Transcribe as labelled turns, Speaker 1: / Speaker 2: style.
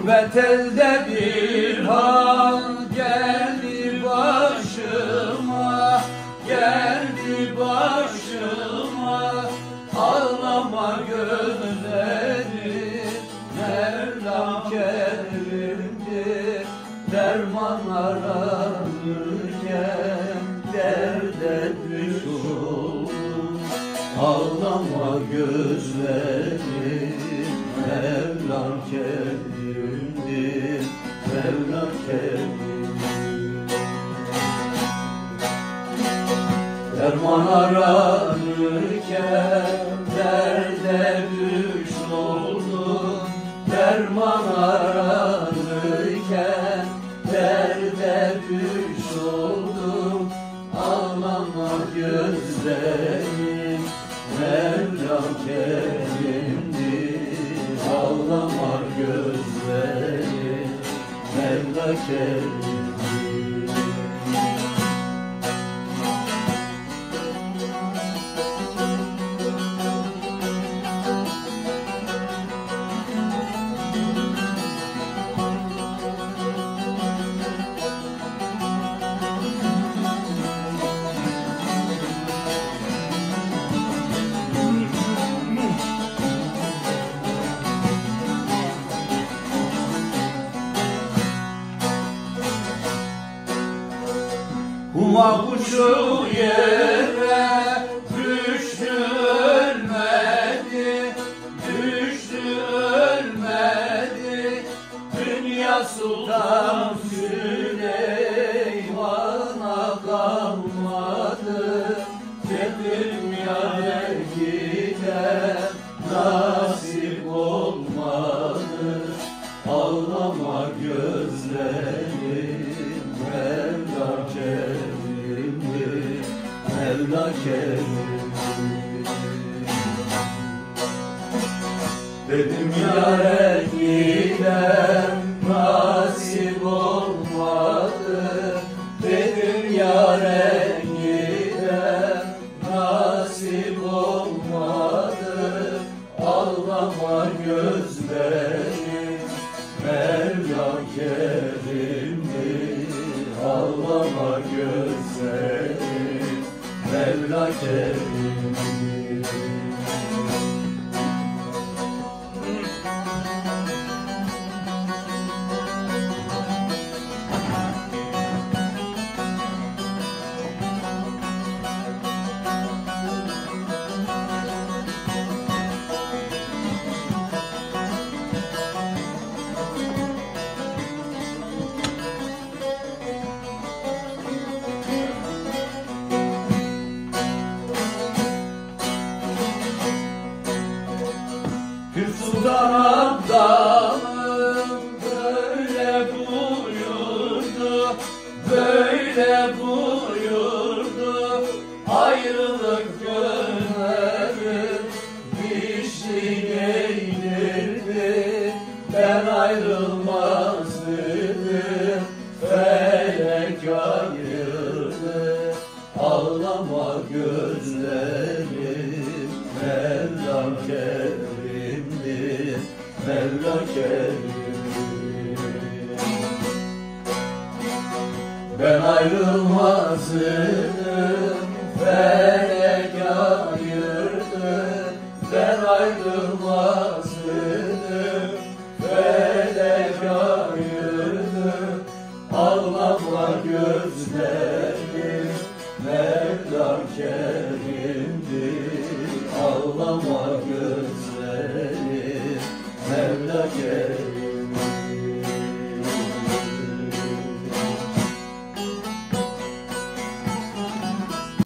Speaker 1: Gurbet elde bir hal geldi başıma, geldi başıma. Ağlama gözlerim, Mevlam Kerim'dir. Derman ararken derde düşoldum. Ağlama gözlerim, Mevlam Kerim'dir. Mevlam Kerim'dir. Derman ararken derde düşoldum. Derman ararken derde düşoldum. Ağlama gözlerim, Mevlam Kerim'dir. Ağlama gözlerim, Mevlam Kerim'dir. Huma kuşu yere düştü ölmedi, düştü ölmedi. Dünya Sultan Süleyman'a kalmadı. Dedim yâre gider nasip olmadı. Ağlama gözlerim, Mevlam Kerim'dir. Mevlam Kerim'dir. Dedim yâre gider nasip olmadı. Dedim yâre gider nasip olmadı. Ağlama gözlerim, Mevlam Kerim'dir. Ağlama gözlerim, Mevlam Kerim'dir. Pir Sultan Abdalım böyle buyurdu, böyle buyurdu. Ayrılık gönlerim dişli eğdirdi. Ben ayrılmaz dedim, felek ayırdı. Ağlama gözlerim, Mevlam Kerim'dir. Mevlam Kerim'dir. Ben ayrılmazdım, felek ayırdı. Ben ayrılmazdım, felek ayırdı. Ağlama gözlerim, Mevlam Kerim'dir. Ağlama